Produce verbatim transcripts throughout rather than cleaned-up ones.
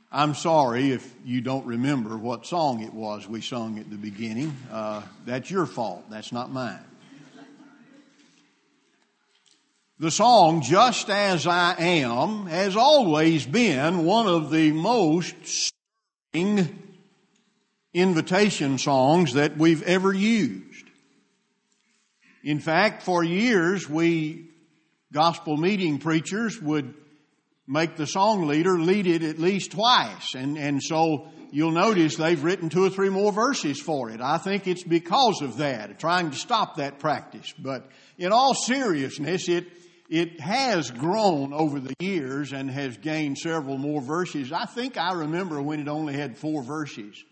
I'm sorry if you don't remember what song it was we sung at the beginning. Uh, that's your fault. That's not mine. The song, Just As I Am, has always been one of the most stirring invitation songs that we've ever used. In fact, for years, we gospel meeting preachers would make the song leader lead it at least twice. And, and so you'll notice they've written two or three more verses for it. I think it's because of that, trying to stop that practice. But in all seriousness, it, it has grown over the years and has gained several more verses. I think I remember when it only had four verses.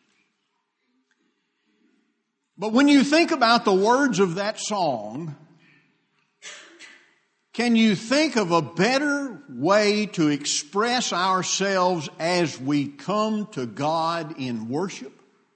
But when you think about the words of that song, can you think of a better way to express ourselves as we come to God in worship?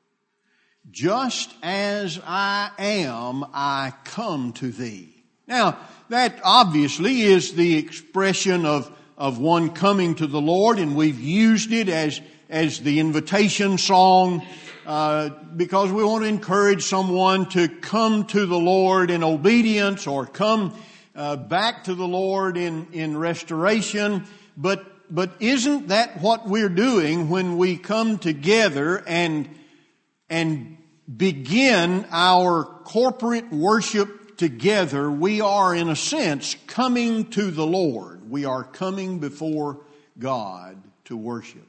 Just as I am, I come to thee. Now, that obviously is the expression of, of one coming to the Lord, and we've used it as, as the invitation song uh, because we want to encourage someone to come to the Lord in obedience or come Uh, back to the Lord in, in restoration. But, but isn't that what we're doing when we come together and, and begin our corporate worship together? We are, in a sense, coming to the Lord. We are coming before God to worship.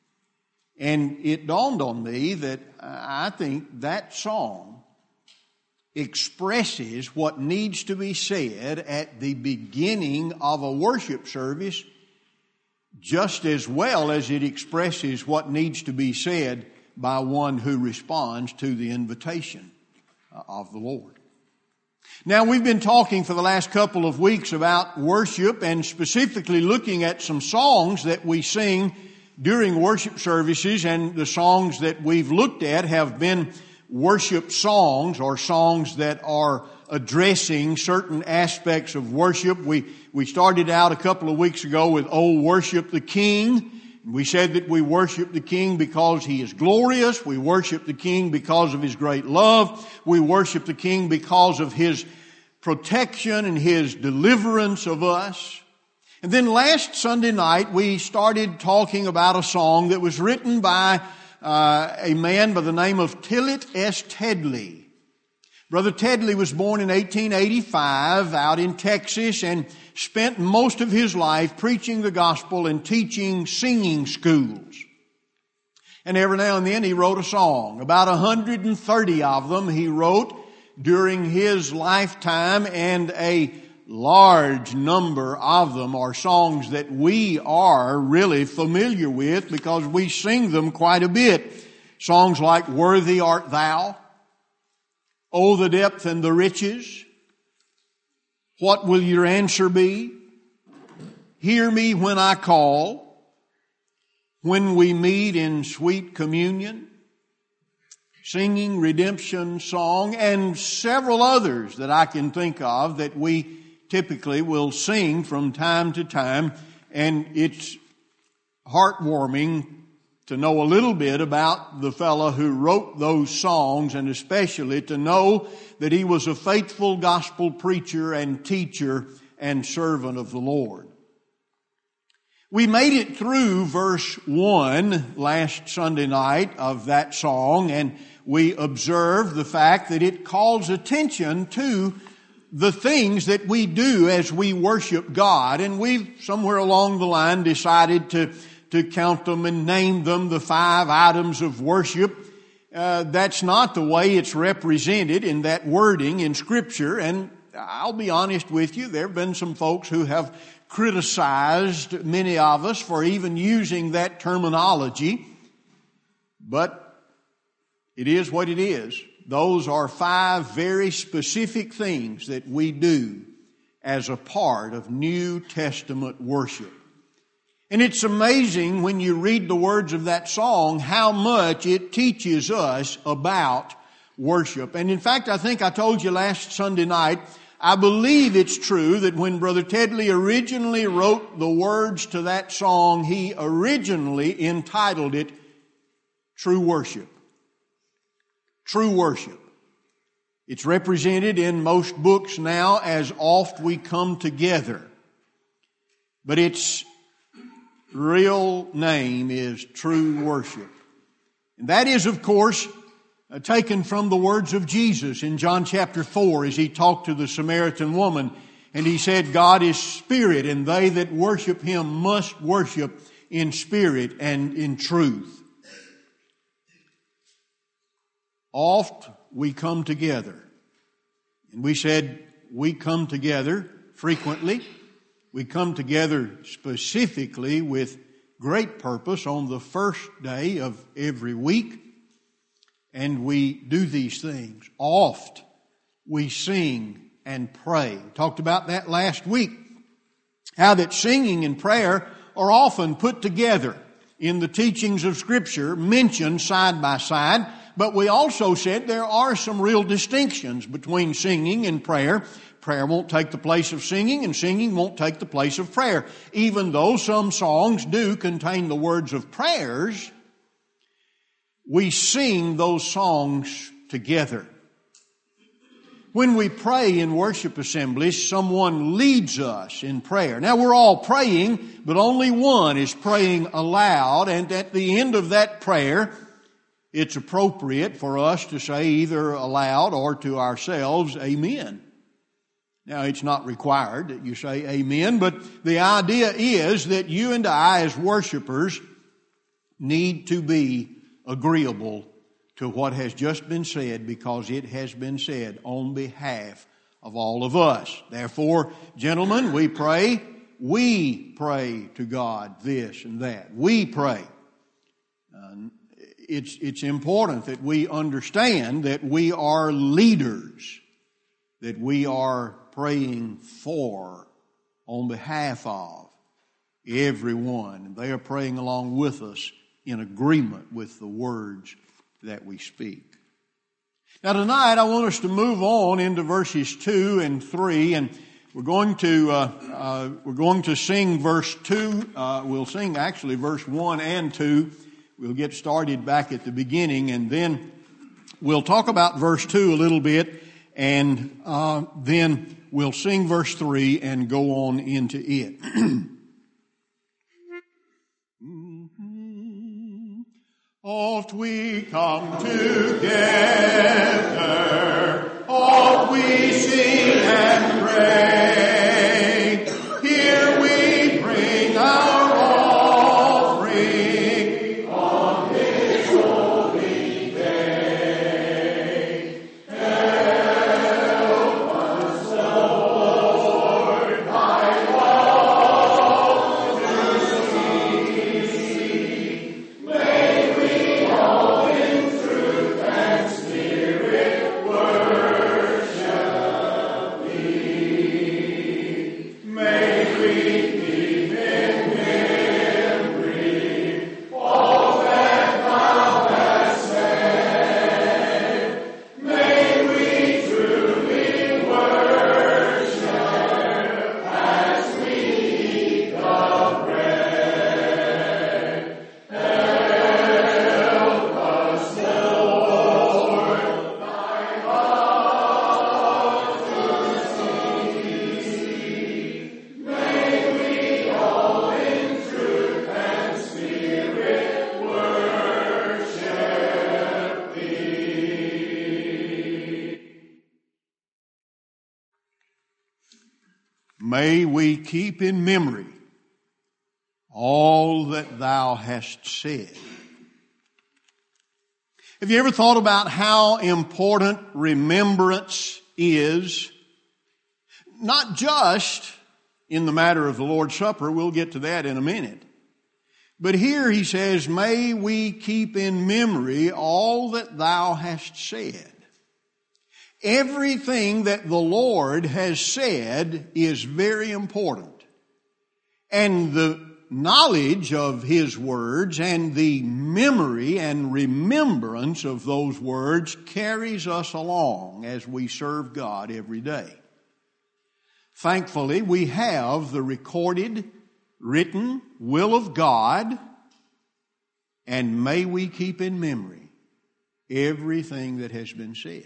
And it dawned on me that I think that song expresses what needs to be said at the beginning of a worship service just as well as it expresses what needs to be said by one who responds to the invitation of the Lord. Now, we've been talking for the last couple of weeks about worship and specifically looking at some songs that we sing during worship services, and the songs that we've looked at have been worship songs or songs that are addressing certain aspects of worship. We, we started out a couple of weeks ago with Oh, Worship the King. We said that we worship the King because He is glorious. We worship the King because of His great love. We worship the King because of His protection and His deliverance of us. And then last Sunday night we started talking about a song that was written by Uh, a man by the name of Tillit S. Tedley. Brother Tedley was born in eighteen eighty-five out in Texas and spent most of his life preaching the gospel and teaching singing schools. And every now and then he wrote a song. About one hundred thirty of them he wrote during his lifetime, and a large number of them are songs that we are really familiar with because we sing them quite a bit. Songs like Worthy Art Thou, Oh, the Depth and the Riches, What Will Your Answer Be, Hear Me When I Call, When We Meet in Sweet Communion, Singing Redemption Song, and several others that I can think of that we typically will sing from time to time. And it's heartwarming to know a little bit about the fellow who wrote those songs, and especially to know that he was a faithful gospel preacher and teacher and servant of the Lord. We made it through verse one last Sunday night of that song, and we observed the fact that it calls attention to the things that we do as we worship God. And we've somewhere along the line decided to, to count them and name them the five items of worship. Uh, that's not the way it's represented in that wording in Scripture. And I'll be honest with you, there have been some folks who have criticized many of us for even using that terminology. But it is what it is. Those are five very specific things that we do as a part of New Testament worship. And it's amazing when you read the words of that song how much it teaches us about worship. And in fact, I think I told you last Sunday night, I believe it's true that when Brother Tedley originally wrote the words to that song, he originally entitled it True Worship. True Worship. It's represented in most books now as Oft We Come Together. But its real name is True Worship. And that is, of course, uh, taken from the words of Jesus in John chapter four as He talked to the Samaritan woman. And He said, God is spirit, and they that worship Him must worship in spirit and in truth. Oft we come together. And we said we come together frequently. We come together specifically with great purpose on the first day of every week. And we do these things. Oft we sing and pray. We talked about that last week. How that singing and prayer are often put together in the teachings of Scripture, mentioned side by side. But we also said there are some real distinctions between singing and prayer. Prayer won't take the place of singing, and singing won't take the place of prayer. Even though some songs do contain the words of prayers, we sing those songs together. When we pray in worship assemblies, someone leads us in prayer. Now, we're all praying, but only one is praying aloud, and at the end of that prayer, it's appropriate for us to say either aloud or to ourselves, Amen. Now, it's not required that you say Amen, but the idea is that you and I as worshipers need to be agreeable to what has just been said, because it has been said on behalf of all of us. Therefore, gentlemen, we pray, we pray to God this and that. We pray. Uh, it's, it's important that we understand that we are leaders, that we are praying for, on behalf of everyone. They are praying along with us in agreement with the words that we speak. Now tonight I want us to move on into verses two and three, and we're going to uh, uh, we're going to sing verse two. Uh, we'll sing actually verse one and two. We'll get started back at the beginning, and then we'll talk about verse two a little bit, and uh, then we'll sing verse three and go on into it. Oft we come together, oft we sing and pray. Here we bring our offering on this holy day. Help us, Lord, thy love to see. May we all in truth and spirit worship thee. May we keep in memory all that thou hast said. May we truly worship as we eat the bread. Help us, Lord, thy love to see. May we all in truth and spirit worship thee. May we keep in memory all that thou hast said. Have you ever thought about how important remembrance is? Not just in the matter of the Lord's Supper, we'll get to that in a minute. But here he says, may we keep in memory all that thou hast said. Everything that the Lord has said is very important. And the knowledge of His words and the memory and remembrance of those words carries us along as we serve God every day. Thankfully, we have the recorded, written will of God, and may we keep in memory everything that has been said.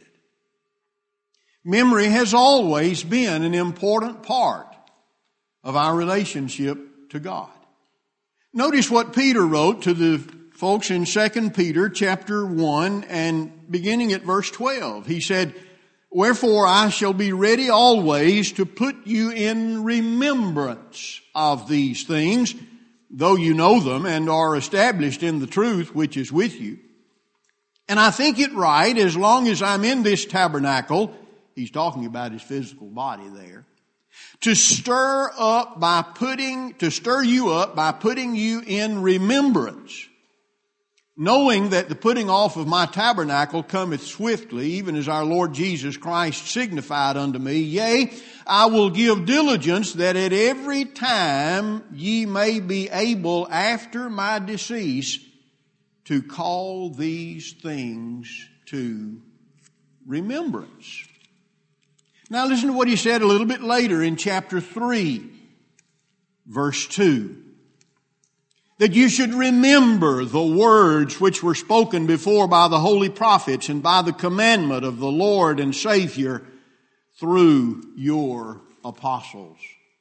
Memory has always been an important part of our relationship to God. Notice what Peter wrote to the folks in Second Peter chapter one and beginning at verse twelve. He said, "Wherefore I shall be ready always to put you in remembrance of these things, though you know them and are established in the truth which is with you. And I think it right, as long as I'm in this tabernacle," he's talking about his physical body there, "to stir up by putting, to stir you up by putting you in remembrance, knowing that the putting off of my tabernacle cometh swiftly, even as our Lord Jesus Christ signified unto me. Yea, I will give diligence that at every time ye may be able after my decease to call these things to remembrance." Now listen to what he said a little bit later in chapter three, verse two. "That you should remember the words which were spoken before by the holy prophets and by the commandment of the Lord and Savior through your apostles."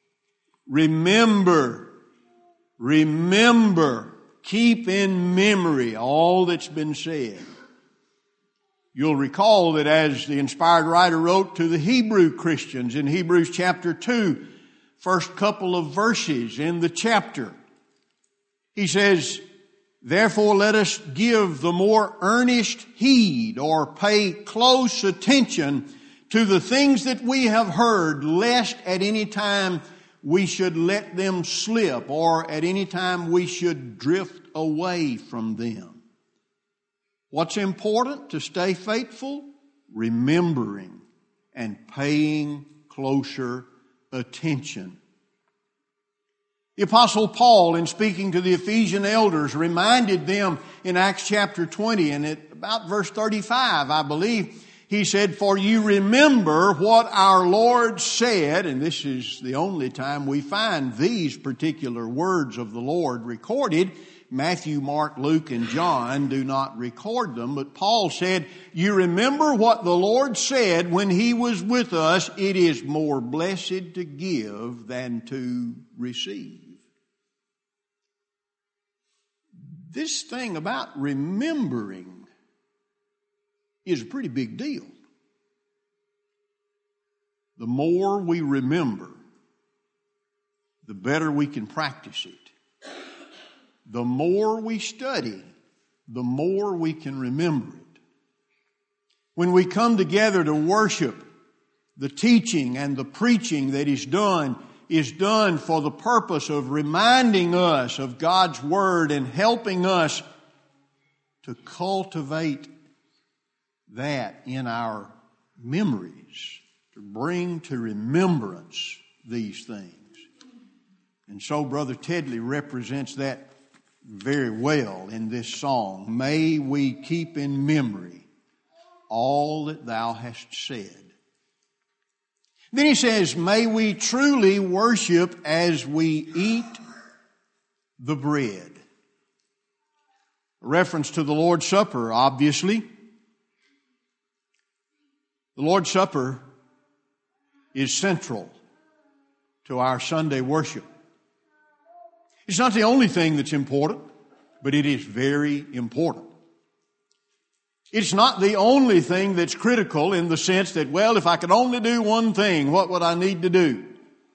Remember, remember, keep in memory all that's been said. You'll recall that as the inspired writer wrote to the Hebrew Christians in Hebrews chapter two, first couple of verses in the chapter, he says, "Therefore let us give the more earnest heed," or pay close attention to the things that we have heard, lest at any time we should let them slip, or at any time we should drift away from them. What's important to stay faithful? Remembering and paying closer attention. The Apostle Paul, in speaking to the Ephesian elders, reminded them in Acts chapter twenty, and at about verse thirty-five, I believe, he said, "For you remember what our Lord said," and this is the only time we find these particular words of the Lord recorded. Matthew, Mark, Luke, and John do not record them, but Paul said, "You remember what the Lord said when He was with us, it is more blessed to give than to receive." This thing about remembering is a pretty big deal. The more we remember, the better we can practice it. The more we study, the more we can remember it. When we come together to worship, the teaching and the preaching that is done is done for the purpose of reminding us of God's Word and helping us to cultivate that in our memories, to bring to remembrance these things. And so Brother Tedley represents that very well in this song. "May we keep in memory all that thou hast said." Then he says, "May we truly worship as we eat the bread." A reference to the Lord's Supper, obviously. The Lord's Supper is central to our Sunday worship. It's not the only thing that's important, but it is very important. It's not the only thing that's critical in the sense that, well, if I could only do one thing, what would I need to do?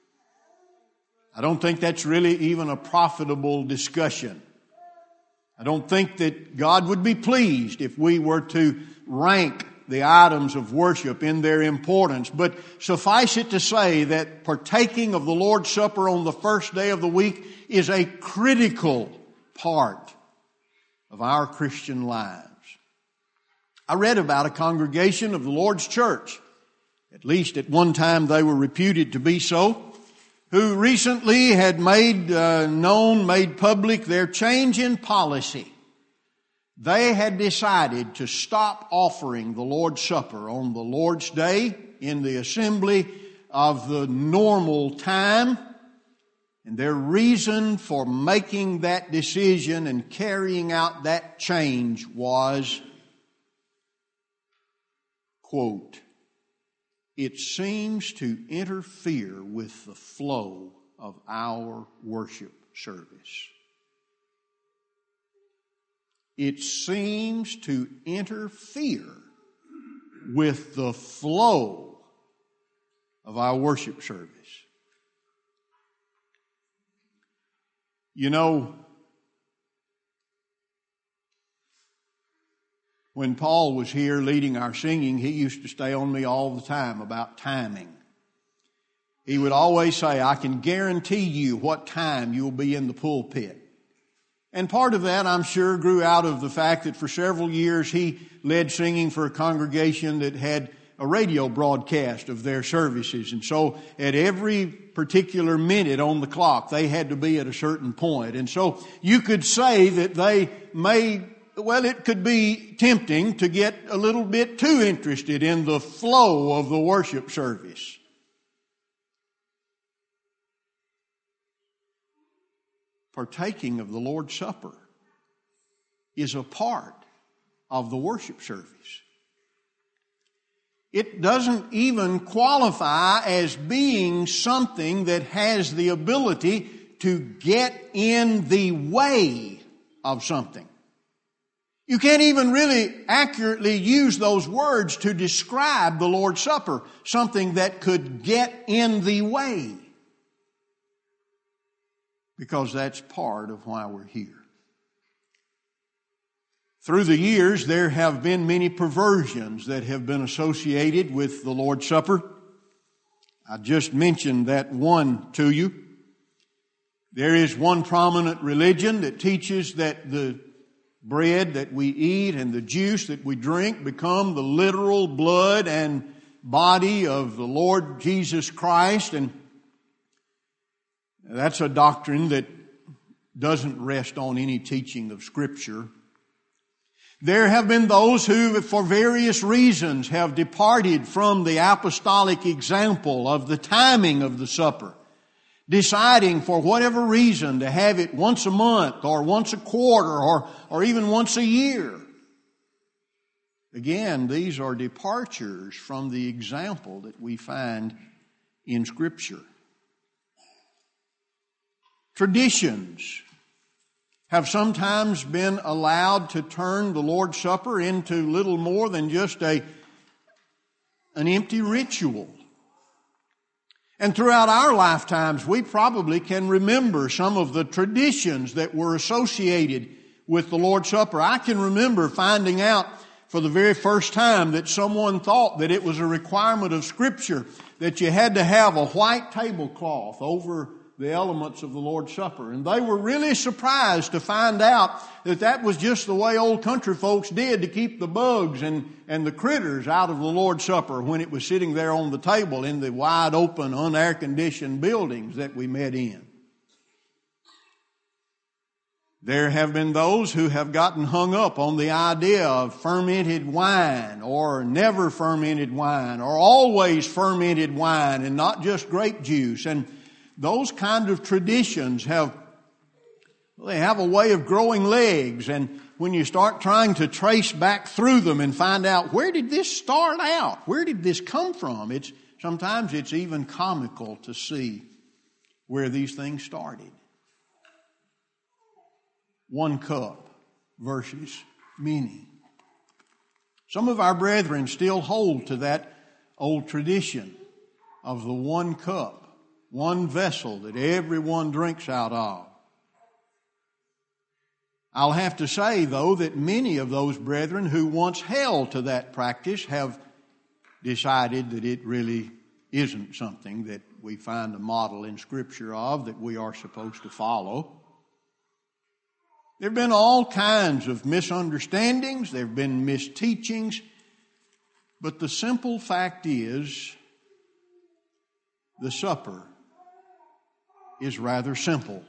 I don't think that's really even a profitable discussion. I don't think that God would be pleased if we were to rank the items of worship in their importance. But suffice it to say that partaking of the Lord's Supper on the first day of the week is a critical part of our Christian lives. I read about a congregation of the Lord's Church, at least at one time they were reputed to be so, who recently had made uh, known, made public their change in policy. They had decided to stop offering the Lord's Supper on the Lord's Day in the assembly of the normal time. And their reason for making that decision and carrying out that change was, quote, "It seems to interfere with the flow of our worship service." It seems to interfere with the flow of our worship service. You know, when Paul was here leading our singing, he used to stay on me all the time about timing. He would always say, "I can guarantee you what time you'll be in the pulpit." And part of that, I'm sure, grew out of the fact that for several years he led singing for a congregation that had a radio broadcast of their services. And so at every particular minute on the clock, they had to be at a certain point. And so you could say that they may, well, it could be tempting to get a little bit too interested in the flow of the worship service. Partaking of the Lord's Supper is a part of the worship service. It doesn't even qualify as being something that has the ability to get in the way of something. You can't even really accurately use those words to describe the Lord's Supper, something that could get in the way. Because that's part of why we're here. Through the years, there have been many perversions that have been associated with the Lord's Supper. I just mentioned that one to you. There is one prominent religion that teaches that the bread that we eat and the juice that we drink become the literal blood and body of the Lord Jesus Christ. And that's a doctrine that doesn't rest on any teaching of Scripture. There have been those who, for various reasons, have departed from the apostolic example of the timing of the supper, deciding for whatever reason to have it once a month or once a quarter or, or even once a year. Again, these are departures from the example that we find in Scripture. Traditions have sometimes been allowed to turn the Lord's Supper into little more than just a, an empty ritual. And throughout our lifetimes, we probably can remember some of the traditions that were associated with the Lord's Supper. I can remember finding out for the very first time that someone thought that it was a requirement of Scripture that you had to have a white tablecloth over the elements of the Lord's Supper. And they were really surprised to find out that that was just the way old country folks did to keep the bugs and, and the critters out of the Lord's Supper when it was sitting there on the table in the wide open, un-air-conditioned buildings that we met in. There have been those who have gotten hung up on the idea of fermented wine or never fermented wine or always fermented wine and not just grape juice. And those kind of traditions have, they have a way of growing legs. And when you start trying to trace back through them and find out, where did this start out? Where did this come from? It's, sometimes it's even comical to see where these things started. One cup versus many. Some of our brethren still hold to that old tradition of the one cup. One vessel that everyone drinks out of. I'll have to say, though, that many of those brethren who once held to that practice have decided that it really isn't something that we find a model in Scripture of that we are supposed to follow. There have been all kinds of misunderstandings. There have been misteachings. But the simple fact is, the supper is rather simple.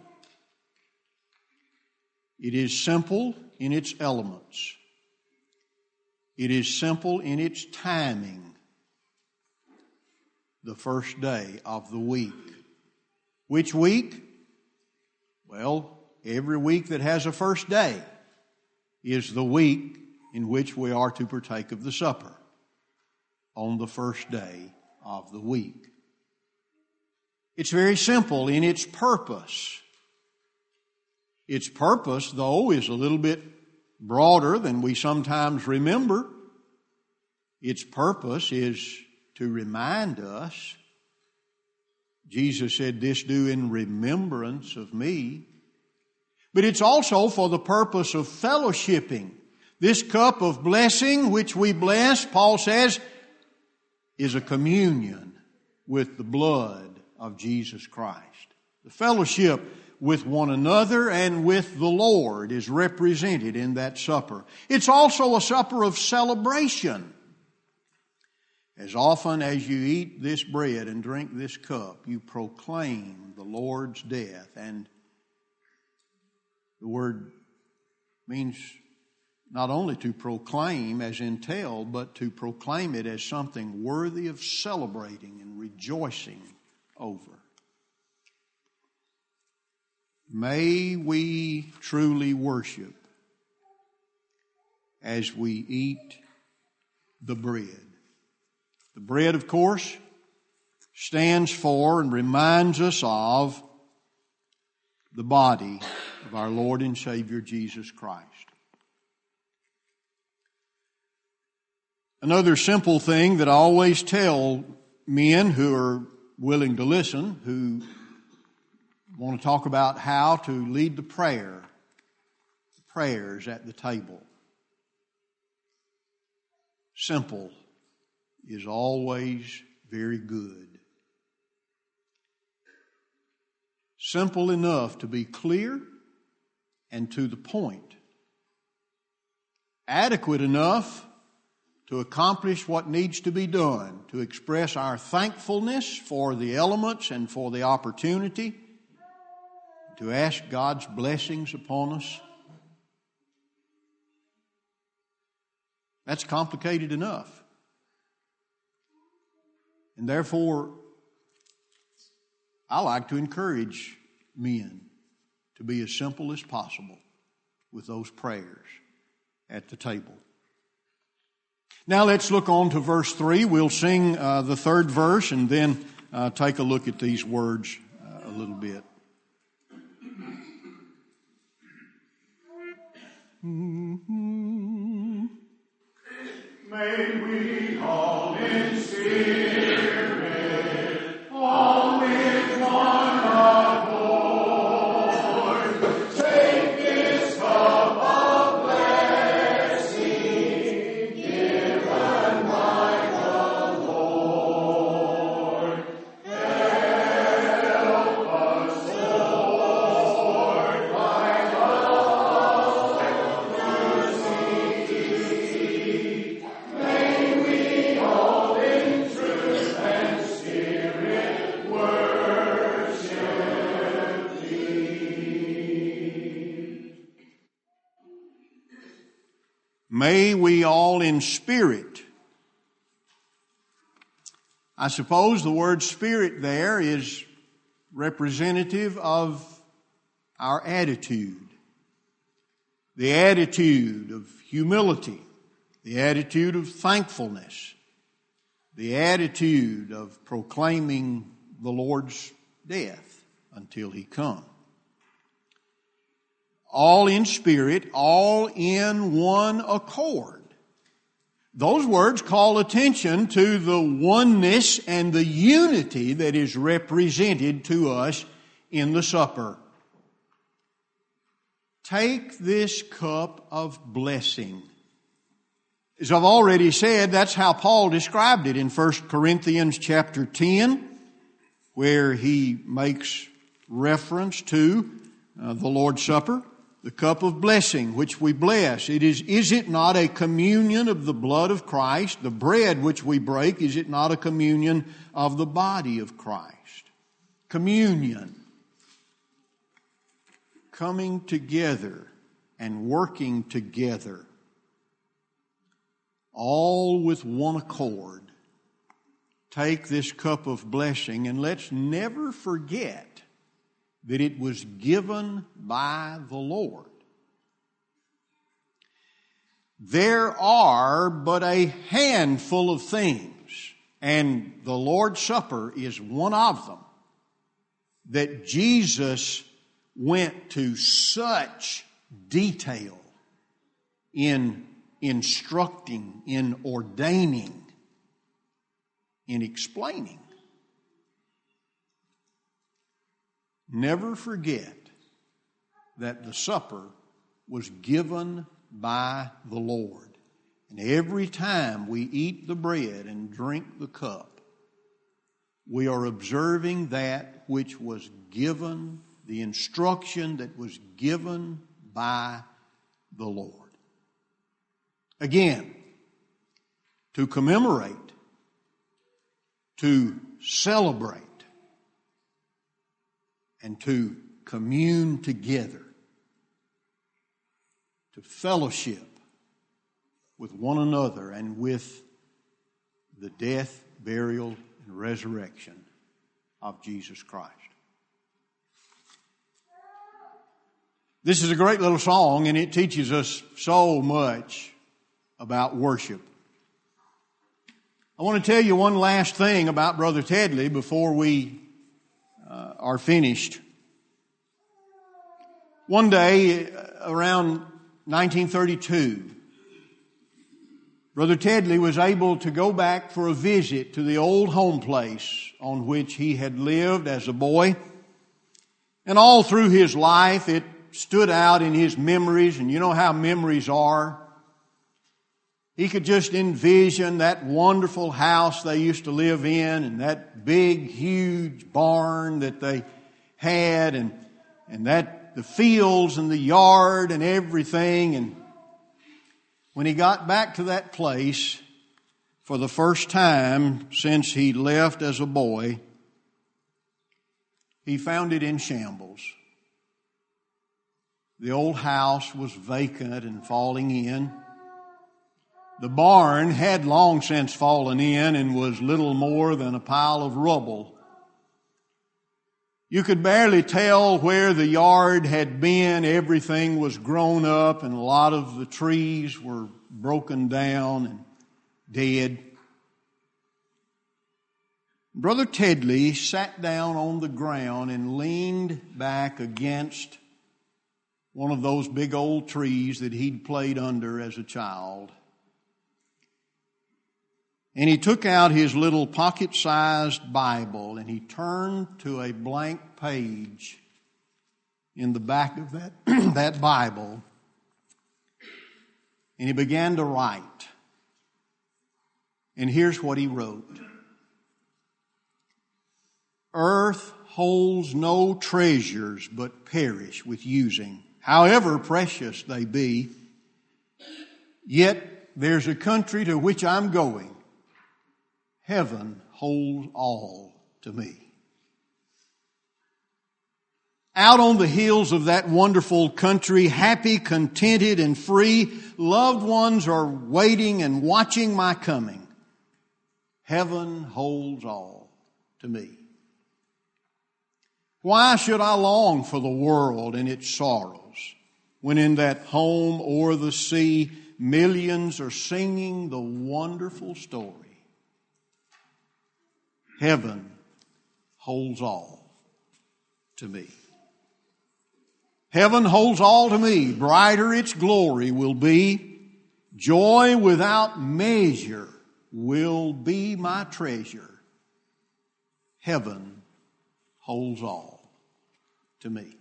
It is simple in its elements. It is simple in its timing. the first day of the week. Which week? Well, every week that has a first day is the week in which we are to partake of the supper, on the first day of the week. It's very simple in its purpose. Its purpose, though, is a little bit broader than we sometimes remember. Its purpose is to remind us. Jesus said, "This do in remembrance of me." But it's also for the purpose of fellowshipping. This cup of blessing which we bless, Paul says, is a communion with the blood of Jesus Christ. The fellowship with one another and with the Lord is represented in that supper. It's also a supper of celebration. As often as you eat this bread and drink this cup, you proclaim the Lord's death. And the word means not only to proclaim as in tell, but to proclaim it as something worthy of celebrating and rejoicing over. May we truly worship as we eat the bread. The bread, of course, stands for and reminds us of the body of our Lord and Savior Jesus Christ. Another simple thing that I always tell men who are willing to listen, who want to talk about how to lead the prayer, the prayers at the table. Simple is always very good. Simple enough to be clear and to the point. Adequate enough to accomplish what needs to be done, to express our thankfulness for the elements and for the opportunity, to ask God's blessings upon us. That's complicated enough. And therefore, I like to encourage men to be as simple as possible with those prayers at the table. Now let's look on to verse three. We'll sing uh, the third verse and then uh, take a look at these words uh, a little bit. Mm-hmm. May we all in spirit, all with one accord, take this cup of blessing, given by the Lord. Help us, Lord, by love and mercy. May we all in truth and spirit worship Thee. May we all in spirit. I suppose the word spirit there is representative of our attitude. The attitude of humility. The attitude of thankfulness. The attitude of proclaiming the Lord's death until He come. All in spirit, all in one accord. Those words call attention to the oneness and the unity that is represented to us in the supper. Take this cup of blessing. As I've already said, that's how Paul described it in First Corinthians chapter ten, where he makes reference to uh, the Lord's Supper, the cup of blessing which we bless. It is, is it not a communion of the blood of Christ? The bread which we break, is it not a communion of the body of Christ? Communion. Coming together and working together, all with one accord, take this cup of blessing, and let's never forget that it was given by the Lord. There are but a handful of things, and the Lord's Supper is one of them, that Jesus went to such detail in instructing, in ordaining, in explaining. Never forget that the supper was given by the Lord. And every time we eat the bread and drink the cup, we are observing that which was given, the instruction that was given by the Lord. Again, to commemorate, to celebrate, and to commune together, to fellowship with one another and with the death, burial, and resurrection of Jesus Christ. This is a great little song, and it teaches us so much about worship. I want to tell you one last thing about Brother Tedley before we uh, are finished. One day, around nineteen thirty-two, Brother Tedley was able to go back for a visit to the old home place on which he had lived as a boy. And all through his life, it stood out in his memories, and you know how memories are. He could just envision that wonderful house they used to live in and that big, huge barn that they had, and, and that the fields and the yard and everything. And when he got back to that place for the first time since he left as a boy, he found it in shambles. The old house was vacant and falling in. The barn had long since fallen in and was little more than a pile of rubble. You could barely tell where the yard had been. Everything was grown up, and a lot of the trees were broken down and dead. Brother Tedley sat down on the ground and leaned back against one of those big old trees that he'd played under as a child. And he took out his little pocket-sized Bible and he turned to a blank page in the back of that, that Bible. And he began to write. And here's what he wrote. Earth holds no treasures but perish with using, however precious they be. Yet there's a country to which I'm going. Heaven holds all to me. Out on the hills of that wonderful country, happy, contented, and free, loved ones are waiting and watching my coming. Heaven holds all to me. Why should I long for the world and its sorrows, when in that home o'er the sea, millions are singing the wonderful story? Heaven holds all to me. Heaven holds all to me. Brighter its glory will be. Joy without measure will be my treasure. Heaven holds all to me.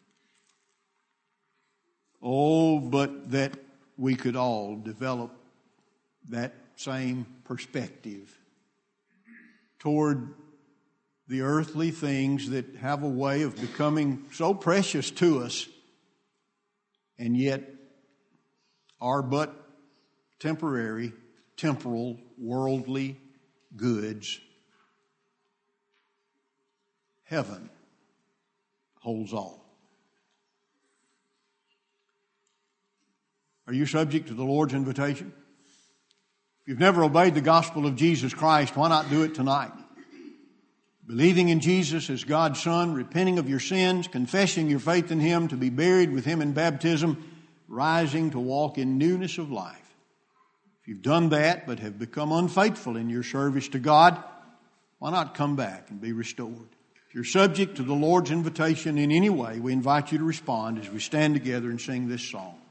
Oh, but that we could all develop that same perspective toward the earthly things that have a way of becoming so precious to us and yet are but temporary, temporal, worldly goods. Heaven holds all. Are you subject to the Lord's invitation? If you've never obeyed the gospel of Jesus Christ, why not do it tonight? Believing in Jesus as God's Son, repenting of your sins, confessing your faith in Him, to be buried with Him in baptism, rising to walk in newness of life. If you've done that but have become unfaithful in your service to God, why not come back and be restored? If you're subject to the Lord's invitation in any way, we invite you to respond as we stand together and sing this song.